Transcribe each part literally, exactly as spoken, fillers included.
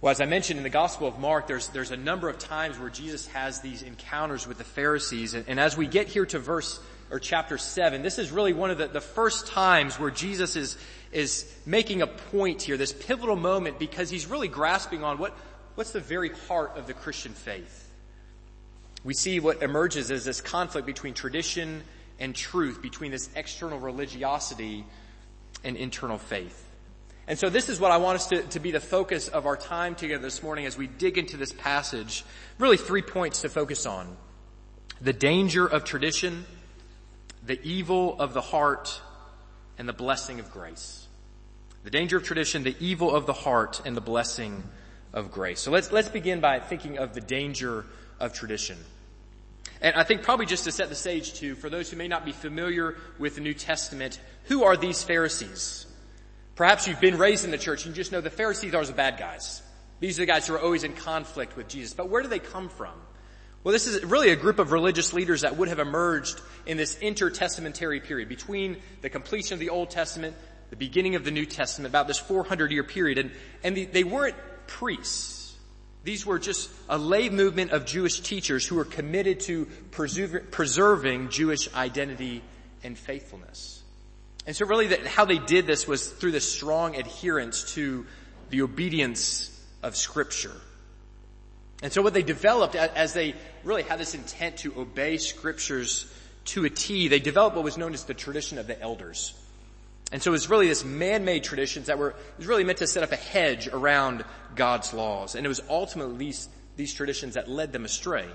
Well, as I mentioned in the Gospel of Mark, there's there's a number of times where Jesus has these encounters with the Pharisees. And, and as we get here to verse or chapter seven, this is really one of the, the first times where Jesus is is making a point here, this pivotal moment, because he's really grasping on what what's the very heart of the Christian faith. We see what emerges as this conflict between tradition and truth, between this external religiosity and internal faith. And so this is what I want us to, to be the focus of our time together this morning as we dig into this passage. Really three points to focus on. The danger of tradition, the evil of the heart, and the blessing of grace. The danger of tradition, the evil of the heart, and the blessing of grace. So let's, let's begin by thinking of the danger of tradition. And I think probably just to set the stage too, for those who may not be familiar with the New Testament, who are these Pharisees? Perhaps you've been raised in the church and you just know the Pharisees are the bad guys. These are the guys who are always in conflict with Jesus. But where do they come from? Well, this is really a group of religious leaders that would have emerged in this intertestamentary period between the completion of the Old Testament, the beginning of the New Testament, about this four hundred year period. And, and the, they weren't priests. These were just a lay movement of Jewish teachers who were committed to preserve, preserving Jewish identity and faithfulness. And so really that how they did this was through this strong adherence to the obedience of Scripture. And so what they developed as they really had this intent to obey Scriptures to a T, they developed what was known as the tradition of the elders. And so it's really this man-made traditions that were, it was really meant to set up a hedge around God's laws. And it was ultimately these, these traditions that led them astray.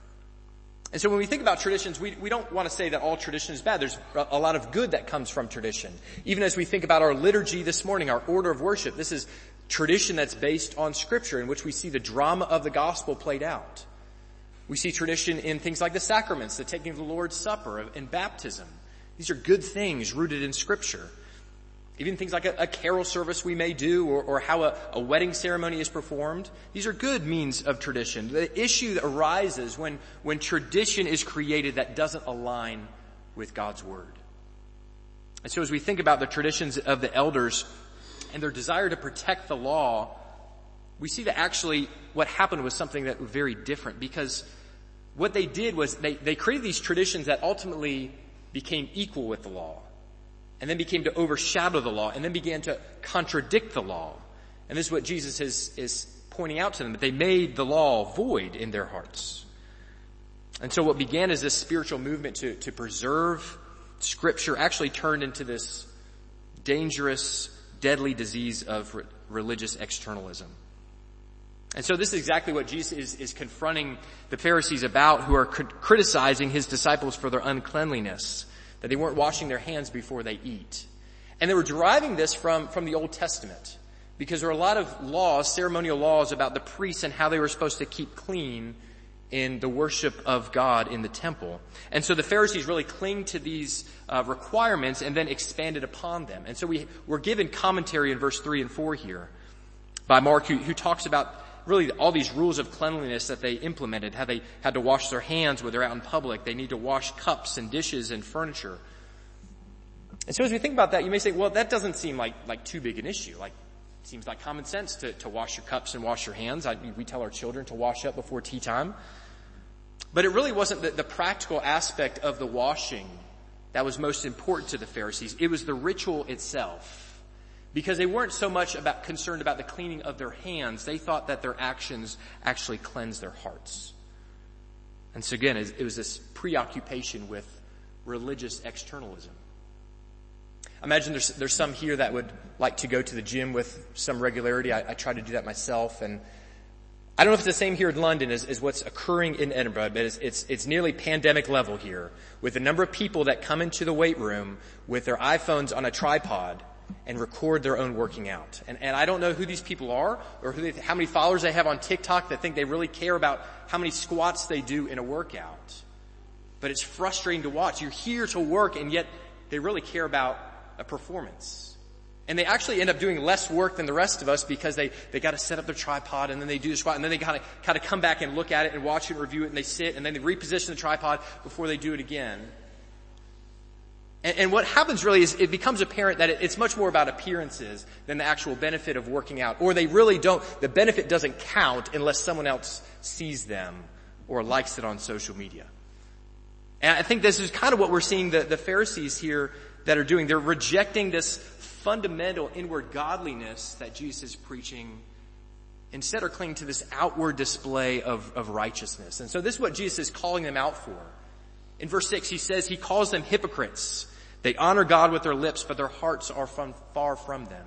And so when we think about traditions, we, we don't want to say that all tradition is bad. There's a lot of good that comes from tradition. Even as we think about our liturgy this morning, our order of worship, this is tradition that's based on Scripture in which we see the drama of the gospel played out. We see tradition in things like the sacraments, the taking of the Lord's Supper, and baptism. These are good things rooted in Scripture. Even things like a, a carol service we may do, or, or how a, a wedding ceremony is performed. These are good means of tradition. The issue that arises when, when tradition is created that doesn't align with God's Word. And so as we think about the traditions of the elders and their desire to protect the law, we see that actually what happened was something that was very different, because what they did was they, they created these traditions that ultimately became equal with the law. And then became to overshadow the law, and then began to contradict the law. And this is what Jesus is, is pointing out to them, that they made the law void in their hearts. And so what began as this spiritual movement to, to preserve Scripture actually turned into this dangerous, deadly disease of re- religious externalism. And so this is exactly what Jesus is, is confronting the Pharisees about, who are cr- criticizing his disciples for their uncleanliness. That they weren't washing their hands before they eat. And they were deriving this from, from the Old Testament. Because there are a lot of laws, ceremonial laws about the priests and how they were supposed to keep clean in the worship of God in the temple. And so the Pharisees really cling to these uh, requirements and then expanded upon them. And so we, we're given commentary in verse three and four here by Mark, who, who talks about really all these rules of cleanliness that they implemented, how they had to wash their hands when they're out in public. They need to wash cups and dishes and furniture. And so as we think about that, you may say, well, that doesn't seem like, like too big an issue. Like, it seems like common sense to, to wash your cups and wash your hands. I, we tell our children to wash up before tea time. But it really wasn't the, the practical aspect of the washing that was most important to the Pharisees. It was the ritual itself. Because they weren't so much about concerned about the cleaning of their hands. They thought that their actions actually cleansed their hearts. And so again, it was this preoccupation with religious externalism. I imagine there's, there's some here that would like to go to the gym with some regularity. I, I try to do that myself. And I don't know if it's the same here in London as, as what's occurring in Edinburgh, but it's, it's, it's nearly pandemic level here, with the number of people that come into the weight room with their iPhones on a tripod and record their own working out. And, and I don't know who these people are, or who they, how many followers they have on TikTok that think they really care about how many squats they do in a workout. But it's frustrating to watch. You're here to work, and yet they really care about a performance. And they actually end up doing less work than the rest of us, because they, they got to set up their tripod, and then they do the squat, and then they got to kind of come back and look at it and watch it and review it, and they sit, and then they reposition the tripod before they do it again. And, and what happens really is it becomes apparent that it, it's much more about appearances than the actual benefit of working out. Or they really don't, the benefit doesn't count unless someone else sees them or likes it on social media. And I think this is kind of what we're seeing the, the Pharisees here that are doing. They're rejecting this fundamental inward godliness that Jesus is preaching. Instead are clinging to this outward display of, of righteousness. And so this is what Jesus is calling them out for. In verse six, he says he calls them hypocrites. They honor God with their lips, but their hearts are from, far from them.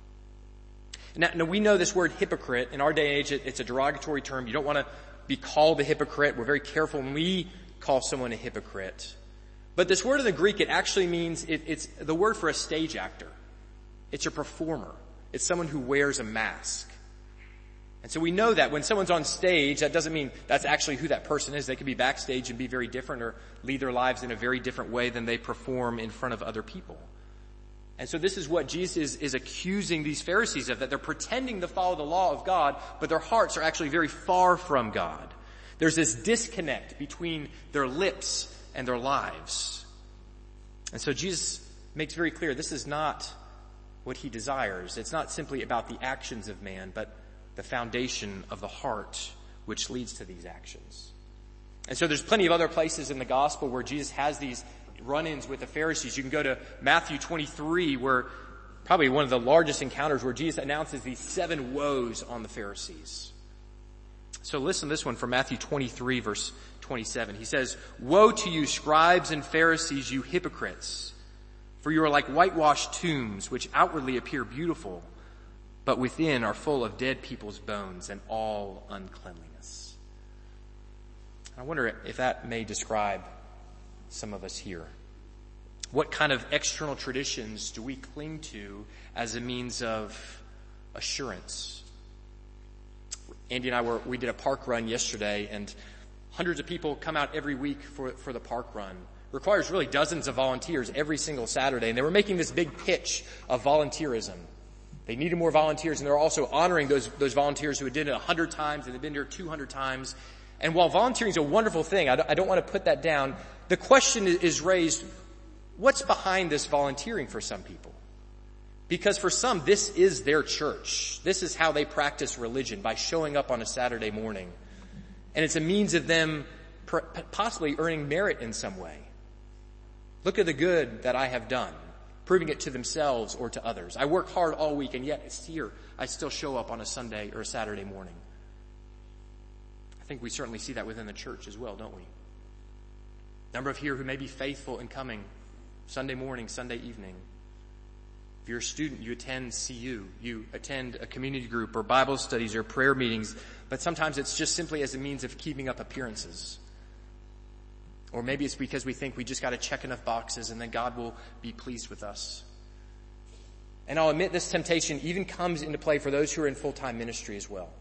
Now, now we know this word hypocrite. In our day and age, it, it's a derogatory term. You don't want to be called a hypocrite. We're very careful when we call someone a hypocrite. But this word in the Greek, it actually means, it, it's the word for a stage actor. It's a performer. It's someone who wears a mask. And so we know that when someone's on stage, that doesn't mean that's actually who that person is. They could be backstage and be very different or lead their lives in a very different way than they perform in front of other people. And so this is what Jesus is, is accusing these Pharisees of, that they're pretending to follow the law of God, but their hearts are actually very far from God. There's this disconnect between their lips and their lives. And so Jesus makes very clear this is not what he desires. It's not simply about the actions of man, but the foundation of the heart which leads to these actions. And so there's plenty of other places in the gospel where Jesus has these run-ins with the Pharisees. You can go to Matthew twenty-three, where probably one of the largest encounters where Jesus announces these seven woes on the Pharisees. So listen to this one from Matthew twenty-three, verse twenty-seven. He says, "Woe to you, scribes and Pharisees, you hypocrites! For you are like whitewashed tombs, which outwardly appear beautiful, but within are full of dead people's bones and all uncleanliness." I wonder if that may describe some of us here. What kind of external traditions do we cling to as a means of assurance? Andy and I were, we did a park run yesterday, and hundreds of people come out every week for, for the park run. Requires really dozens of volunteers every single Saturday, and they were making this big pitch of volunteerism. They needed more volunteers, and they're also honoring those, those volunteers who had did it a hundred times and they've been here two hundred times. And while volunteering is a wonderful thing, I don't, I don't want to put that down. The question is raised, what's behind this volunteering for some people? Because for some, this is their church. This is how they practice religion, by showing up on a Saturday morning. And it's a means of them possibly earning merit in some way. Look at the good that I have done, proving it to themselves or to others. I work hard all week, and yet it's here. I still show up on a Sunday or a Saturday morning. I think we certainly see that within the church as well, don't we? A number of here who may be faithful in coming Sunday morning, Sunday evening. If you're a student, you attend C U, you attend a community group or Bible studies or prayer meetings, but sometimes it's just simply as a means of keeping up appearances. Or maybe it's because we think we just got to check enough boxes and then God will be pleased with us. And I'll admit this temptation even comes into play for those who are in full-time ministry as well.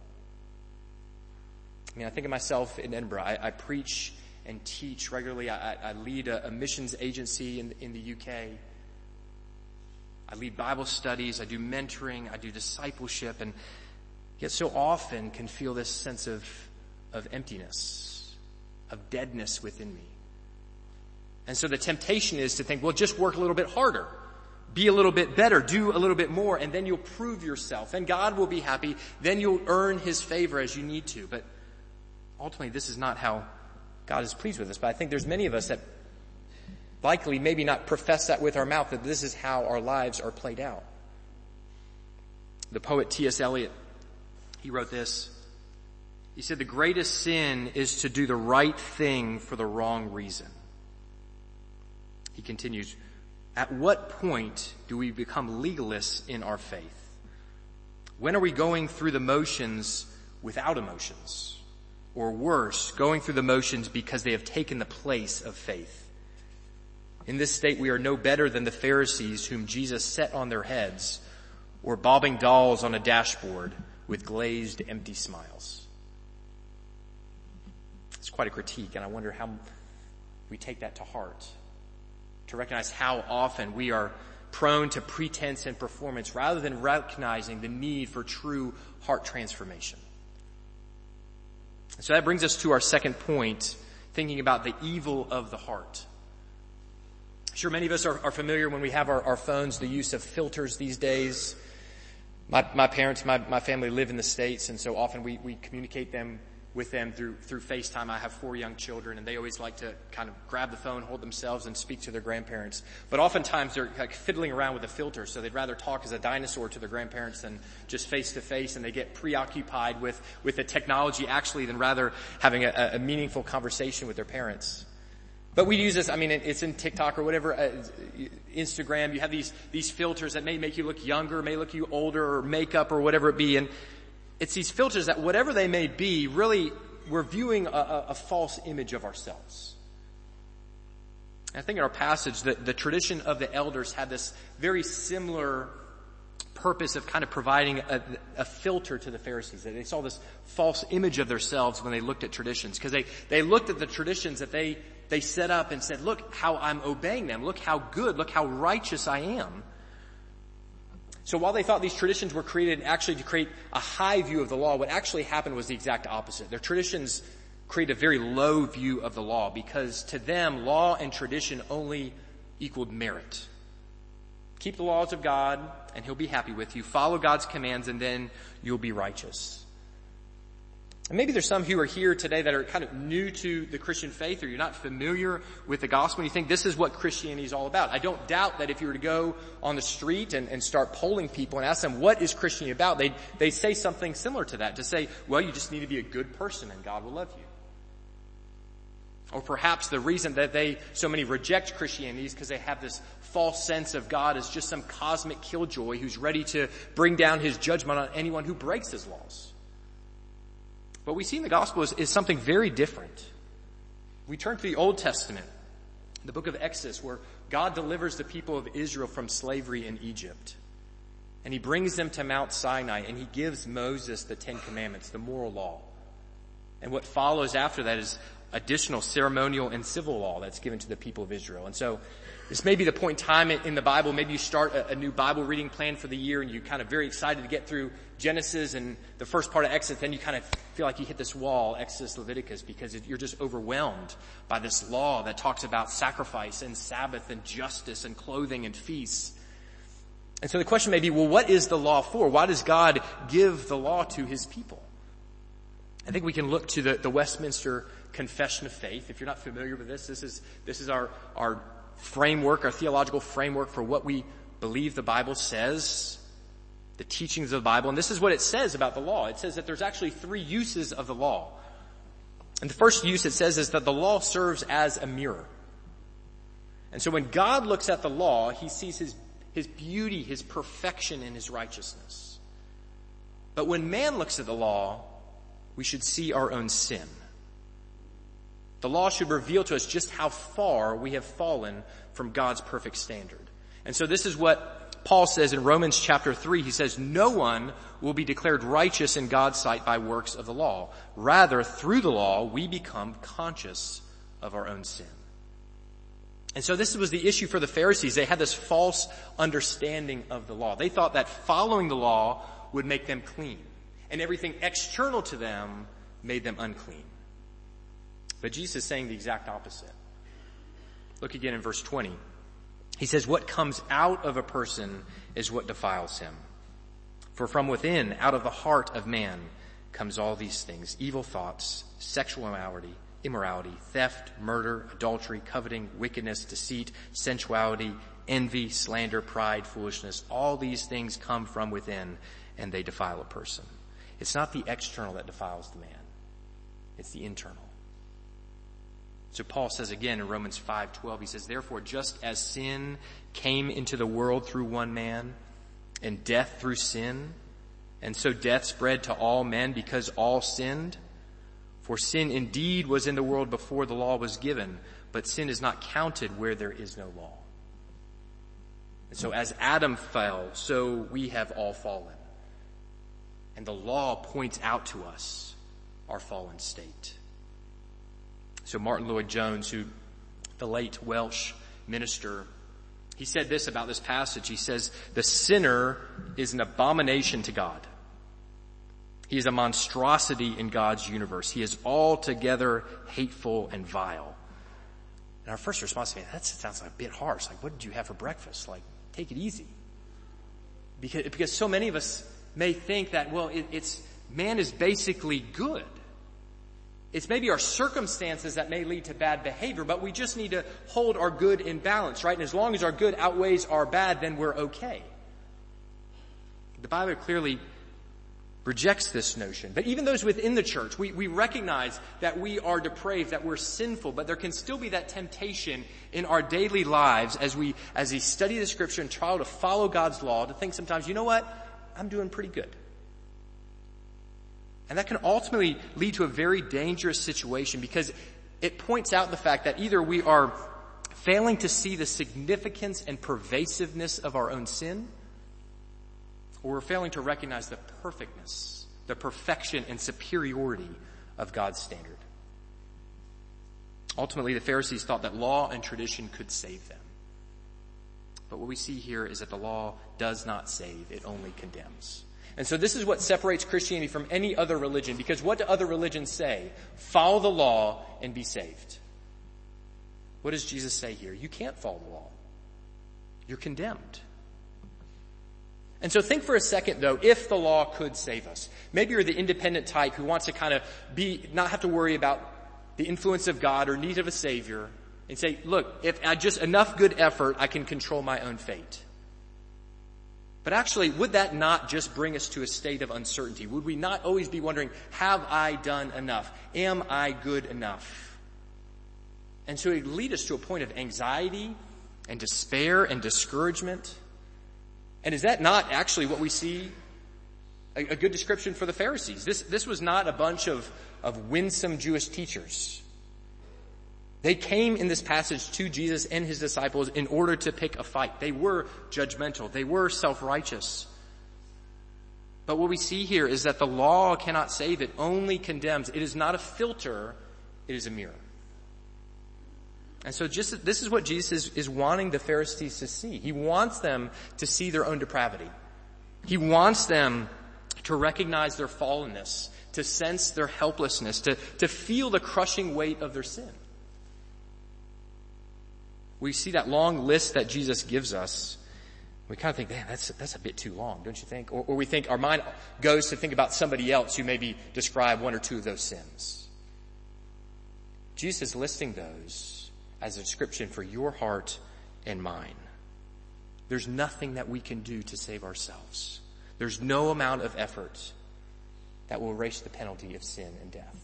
I mean, I think of myself in Edinburgh. I, I preach and teach regularly. I, I lead a, a missions agency in, in the U K. I lead Bible studies. I do mentoring. I do discipleship. And yet so often can feel this sense of, of emptiness, of deadness within me. And so the temptation is to think, well, just work a little bit harder, be a little bit better, do a little bit more, and then you'll prove yourself. And God will be happy. Then you'll earn his favor as you need to. But ultimately, this is not how God is pleased with us. But I think there's many of us that likely maybe not profess that with our mouth, that this is how our lives are played out. The poet T S Eliot, he wrote this. He said, "The greatest sin is to do the right thing for the wrong reason." He continues, "At what point do we become legalists in our faith? When are we going through the motions without emotions? Or worse, going through the motions because they have taken the place of faith? In this state, we are no better than the Pharisees whom Jesus set on their heads, or bobbing dolls on a dashboard with glazed, empty smiles." It's quite a critique, and I wonder how we take that to heart, to recognize how often we are prone to pretense and performance rather than recognizing the need for true heart transformation. So that brings us to our second point, thinking about the evil of the heart. Sure, many of us are, are familiar when we have our, our phones, the use of filters these days. My, my parents, my, my family live in the States, and so often we, we communicate them with them through, through FaceTime. I have four young children, and they always like to kind of grab the phone, hold themselves, and speak to their grandparents. But oftentimes they're like fiddling around with the filter, so they'd rather talk as a dinosaur to their grandparents than just face to face, and they get preoccupied with, with the technology actually than rather having a, a meaningful conversation with their parents. But we use this, I mean, it's in TikTok or whatever, uh, Instagram, you have these, these filters that may make you look younger, may look you older, or makeup or whatever it be, and it's these filters that whatever they may be, really, we're viewing a, a, a false image of ourselves. I think in our passage, the, the tradition of the elders had this very similar purpose of kind of providing a, a filter to the Pharisees. They saw this false image of themselves when they looked at traditions, because they, they looked at the traditions that they, they set up and said, look how I'm obeying them. Look how good, look how righteous I am. So while they thought these traditions were created actually to create a high view of the law, what actually happened was the exact opposite. Their traditions create a very low view of the law, because to them, law and tradition only equaled merit. Keep the laws of God, and he'll be happy with you. Follow God's commands, and then you'll be righteous. And maybe there's some who are here today that are kind of new to the Christian faith, or you're not familiar with the gospel, and you think this is what Christianity is all about. I don't doubt that if you were to go on the street and, and start polling people and ask them, what is Christianity about? They'd, they'd say something similar to that, to say, well, you just need to be a good person and God will love you. Or perhaps the reason that they, so many reject Christianity is because they have this false sense of God as just some cosmic killjoy who's ready to bring down his judgment on anyone who breaks his laws. What we see in the gospel is, is something very different. We turn to the Old Testament, the book of Exodus, where God delivers the people of Israel from slavery in Egypt. And he brings them to Mount Sinai, and he gives Moses the Ten Commandments, the moral law. And what follows after that is additional ceremonial and civil law that's given to the people of Israel. And so this may be the point in time in the Bible. Maybe you start a, a new Bible reading plan for the year, and you're kind of very excited to get through Genesis and the first part of Exodus. Then you kind of feel like you hit this wall, Exodus, Leviticus, because you're just overwhelmed by this law that talks about sacrifice and Sabbath and justice and clothing and feasts. And so the question may be, well, what is the law for? Why does God give the law to his people? I think we can look to the, the Westminster Confession of Faith. If you're not familiar with this, this is, this is our, our framework, our theological framework for what we believe the Bible says, the teachings of the Bible. And this is what it says about the law. It says that there's actually three uses of the law. And the first use it says is that the law serves as a mirror. And so when God looks at the law, he sees his, his beauty, his perfection, and his righteousness. But when man looks at the law, we should see our own sin. The law should reveal to us just how far we have fallen from God's perfect standard. And so this is what Paul says in Romans chapter three. He says, no one will be declared righteous in God's sight by works of the law. Rather, through the law, we become conscious of our own sin. And so this was the issue for the Pharisees. They had this false understanding of the law. They thought that following the law would make them clean, and everything external to them made them unclean. But Jesus is saying the exact opposite. Look again in verse twenty. He says, what comes out of a person is what defiles him. For from within, out of the heart of man, comes all these things: evil thoughts, sexual immorality, immorality, theft, murder, adultery, coveting, wickedness, deceit, sensuality, envy, slander, pride, foolishness. All these things come from within, and they defile a person. It's not the external that defiles the man. It's the internal. So Paul says again in Romans five twelve, he says, therefore, just as sin came into the world through one man, and death through sin, and so death spread to all men because all sinned. For sin indeed was in the world before the law was given, but sin is not counted where there is no law. And so as Adam fell, so we have all fallen. And the law points out to us our fallen state. So Martin Lloyd-Jones, who, the late Welsh minister, he said this about this passage. He says, the sinner is an abomination to God. He is a monstrosity in God's universe. He is altogether hateful and vile. And our first response is, that sounds like a bit harsh. Like, what did you have for breakfast? Like, take it easy. Because, because so many of us may think that, well, it, it's, man is basically good. It's maybe our circumstances that may lead to bad behavior, but we just need to hold our good in balance, right? And as long as our good outweighs our bad, then we're okay. The Bible clearly rejects this notion. But even those within the church, we, we recognize that we are depraved, that we're sinful, but there can still be that temptation in our daily lives as we, as we study the Scripture and try to follow God's law, to think sometimes, you know what? I'm doing pretty good. And that can ultimately lead to a very dangerous situation because it points out the fact that either we are failing to see the significance and pervasiveness of our own sin, or we're failing to recognize the perfectness, the perfection and superiority of God's standard. Ultimately, the Pharisees thought that law and tradition could save them. But what we see here is that the law does not save, it only condemns. And so this is what separates Christianity from any other religion, because what do other religions say? Follow the law and be saved. What does Jesus say here? You can't follow the law. You're condemned. And so think for a second, though, if the law could save us. Maybe you're the independent type who wants to kind of be, not have to worry about the influence of God or need of a Savior, and say, look, if I just enough good effort, I can control my own fate. But actually, would that not just bring us to a state of uncertainty? Would we not always be wondering, have I done enough? Am I good enough? And so it would lead us to a point of anxiety and despair and discouragement. And is that not actually what we see a, a good description for the Pharisees? This, this was not a bunch of, of winsome Jewish teachers. They came in this passage to Jesus and his disciples in order to pick a fight. They were judgmental. They were self-righteous. But what we see here is that the law cannot save, it only condemns. It is not a filter, it is a mirror. And so just this is what Jesus is, is wanting the Pharisees to see. He wants them to see their own depravity. He wants them to recognize their fallenness, to sense their helplessness, to, to feel the crushing weight of their sin. We see that long list that Jesus gives us. We kind of think, man, that's, that's a bit too long, don't you think? Or, or we think our mind goes to think about somebody else who maybe describe one or two of those sins. Jesus is listing those as a description for your heart and mine. There's nothing that we can do to save ourselves. There's no amount of effort that will erase the penalty of sin and death.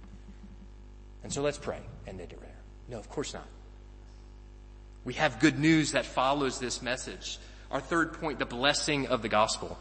And so let's pray and end it there. No, of course not. We have good news that follows this message. Our third point, the blessing of the gospel.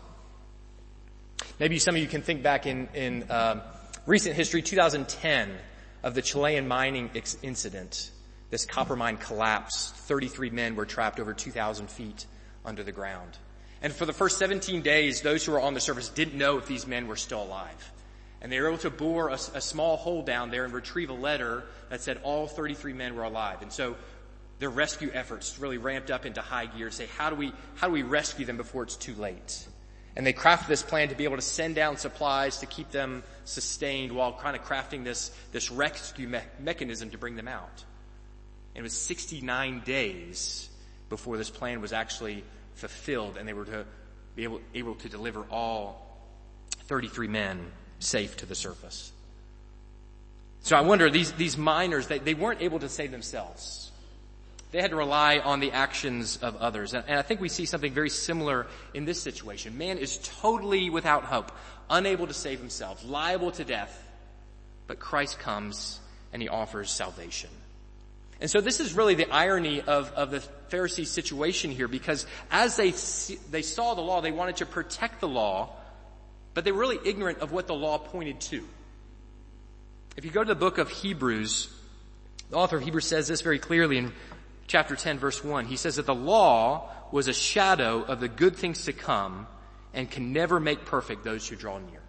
Maybe some of you can think back in, in uh, recent history, two thousand ten, of the Chilean mining ex- incident. This copper mine collapsed. thirty-three men were trapped over two thousand feet under the ground. And for the first seventeen days, those who were on the surface didn't know if these men were still alive. And they were able to bore a, a small hole down there and retrieve a letter that said all thirty-three men were alive. And so their rescue efforts really ramped up into high gear to say, how do we, how do we rescue them before it's too late? And they crafted this plan to be able to send down supplies to keep them sustained while kind of crafting this, this rescue me- mechanism to bring them out. And it was sixty-nine days before this plan was actually fulfilled and they were to be able, able to deliver all thirty-three men safe to the surface. So I wonder, these, these miners, they, they weren't able to save themselves. They had to rely on the actions of others. And I think we see something very similar in this situation. Man is totally without hope, unable to save himself, liable to death. But Christ comes and he offers salvation. And so this is really the irony of, of the Pharisees' situation here, because as they see, they saw the law, they wanted to protect the law, but they were really ignorant of what the law pointed to. If you go to the book of Hebrews, the author of Hebrews says this very clearly in chapter ten, verse one. He says that the law was a shadow of the good things to come and can never make perfect those who draw near.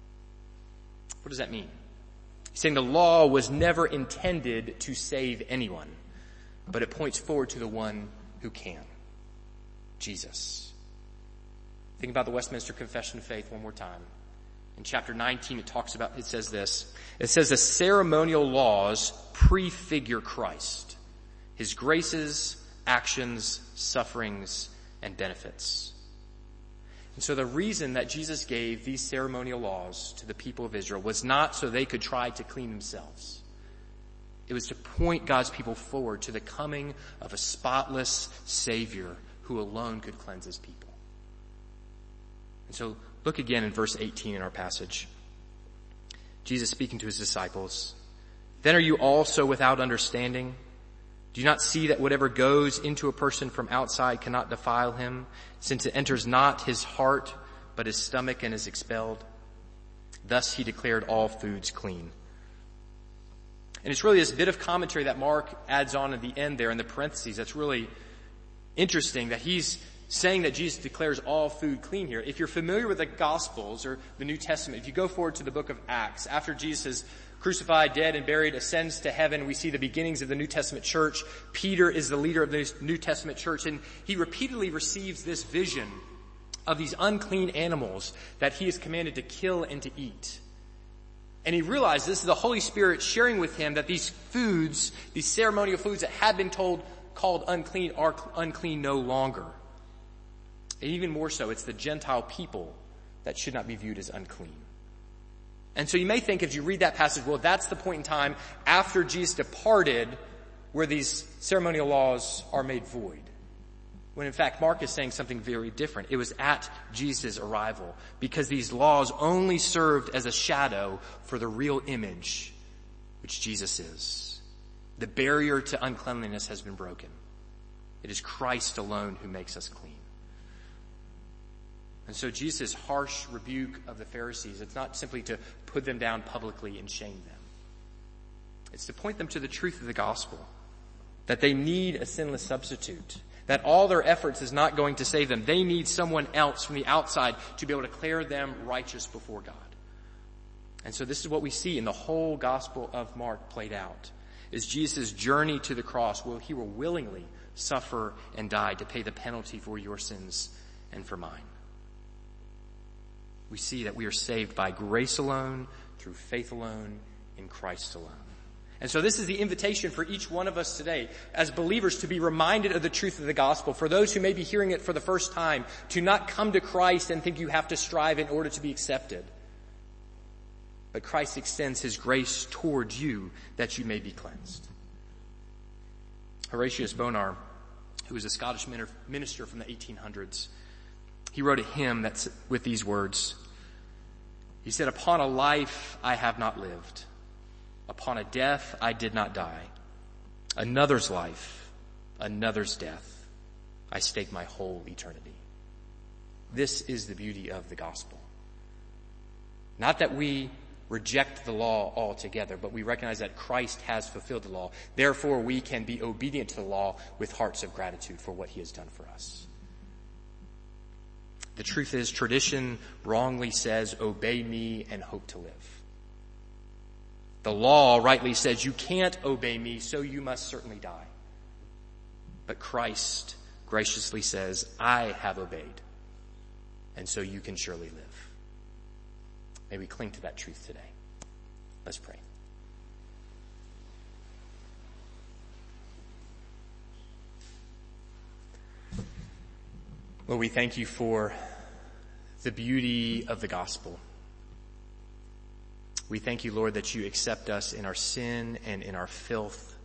What does that mean? He's saying the law was never intended to save anyone, but it points forward to the one who can, Jesus. Think about the Westminster Confession of Faith one more time. In chapter nineteen, it talks about, it says this. It says the ceremonial laws prefigure Christ. his graces, actions, sufferings, and benefits. And so the reason that Jesus gave these ceremonial laws to the people of Israel was not so they could try to clean themselves. It was to point God's people forward to the coming of a spotless Savior who alone could cleanse his people. And so look again in verse eighteen in our passage. Jesus speaking to his disciples, "Then are you also without understanding? Do you not see that whatever goes into a person from outside cannot defile him, since it enters not his heart, but his stomach and is expelled? Thus he declared all foods clean." And it's really this bit of commentary that Mark adds on at the end there in the parentheses that's really interesting, that he's saying that Jesus declares all food clean here. If you're familiar with the Gospels or the New Testament, if you go forward to the book of Acts, after Jesus is crucified, dead, and buried, ascends to heaven, we see the beginnings of the New Testament church. Peter is the leader of the New Testament church, and he repeatedly receives this vision of these unclean animals that he is commanded to kill and to eat. And he realized this is the Holy Spirit sharing with him that these foods, these ceremonial foods that had been told called unclean, are unclean no longer. And even more so, it's the Gentile people that should not be viewed as unclean. And so you may think as you read that passage, well, that's the point in time after Jesus departed where these ceremonial laws are made void. When in fact, Mark is saying something very different. It was at Jesus' arrival, because these laws only served as a shadow for the real image, which Jesus is. The barrier to uncleanliness has been broken. It is Christ alone who makes us clean. And so Jesus' harsh rebuke of the Pharisees, it's not simply to put them down publicly and shame them. It's to point them to the truth of the gospel, that they need a sinless substitute, that all their efforts is not going to save them. They need someone else from the outside to be able to declare them righteous before God. And so this is what we see in the whole gospel of Mark played out, is Jesus' journey to the cross, where he will willingly suffer and die to pay the penalty for your sins and for mine. We see that we are saved by grace alone, through faith alone, in Christ alone. And so this is the invitation for each one of us today as believers to be reminded of the truth of the gospel. For those who may be hearing it for the first time, to not come to Christ and think you have to strive in order to be accepted. But Christ extends his grace towards you that you may be cleansed. Horatius Bonar, who was a Scottish minister from the eighteen hundreds, he wrote a hymn that's with these words. He said, "Upon a life I have not lived. Upon a death I did not die. Another's life, another's death. I stake my whole eternity." This is the beauty of the gospel. Not that we reject the law altogether, but we recognize that Christ has fulfilled the law. Therefore, we can be obedient to the law with hearts of gratitude for what he has done for us. The truth is, tradition wrongly says, "Obey me and hope to live." The law rightly says, "You can't obey me, so you must certainly die." But Christ graciously says, "I have obeyed, and so you can surely live." May we cling to that truth today. Let's pray. Lord, we thank you for the beauty of the gospel. We thank you, Lord, that you accept us in our sin and in our filth.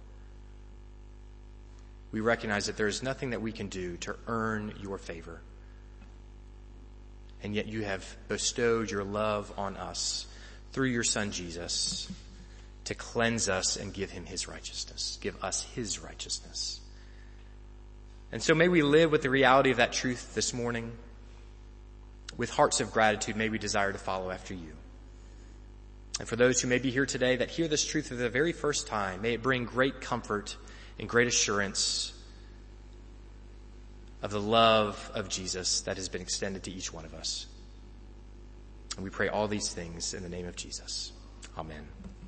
We recognize that there is nothing that we can do to earn your favor. And yet you have bestowed your love on us through your Son Jesus to cleanse us and give him his righteousness, give us his righteousness. And so may we live with the reality of that truth this morning. With hearts of gratitude, may we desire to follow after you. And for those who may be here today that hear this truth for the very first time, may it bring great comfort and great assurance of the love of Jesus that has been extended to each one of us. And we pray all these things in the name of Jesus. Amen.